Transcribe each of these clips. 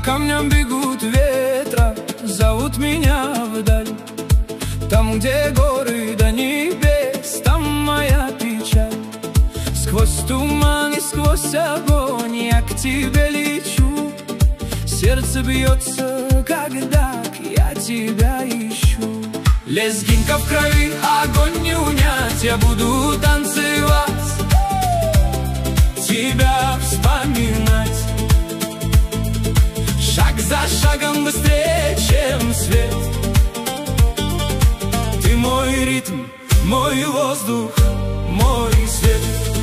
камням бегут ветра, зовут меня вдаль. Там, где горы до небес, там моя печаль. Сквозь туман и сквозь огонь я к тебе лечу. Сердце бьется, когда я тебя ищу. Лезгинка в крови, огонь не унять, я буду танцевать, тебя вспоминать. Шаг за шагом быстрее, чем свет. Ты мой ритм, мой воздух, мой свет.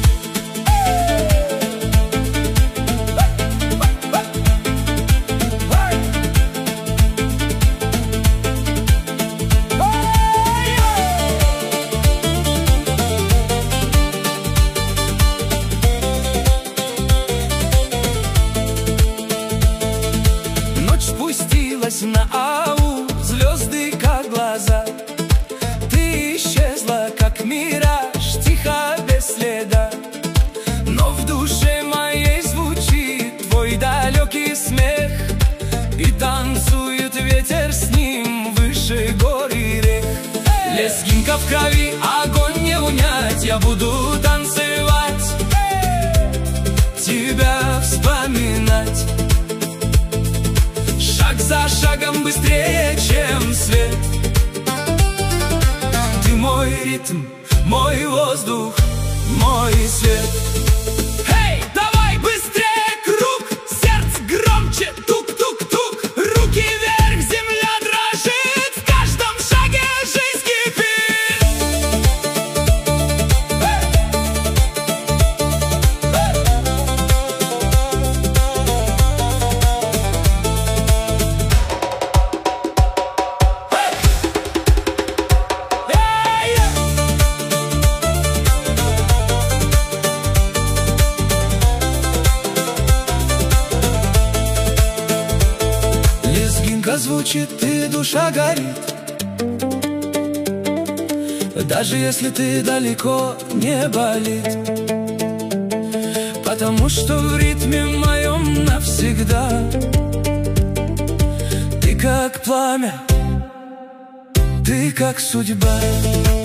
Спустилась на аул, звезды как глаза. Ты исчезла, как мираж, тихо, без следа. Но в душе моей звучит твой далекий смех, и танцует ветер с ним выше гор и рек. Лезгинка в крови, огонь не унять, я буду танцевать, тебя вспоминать. Шаг за шагом быстрее, чем свет. Ты мой ритм, мой воздух, мой свет. Эй, давай быстрее круг, сердце громче, тук-тук-тук. Руки вверх, земля дрожит, в каждом шаге жизнь кипит. Звучит, и душа горит, даже если ты далеко, не болит. Потому что в ритме моем навсегда. Ты как пламя, ты как судьба.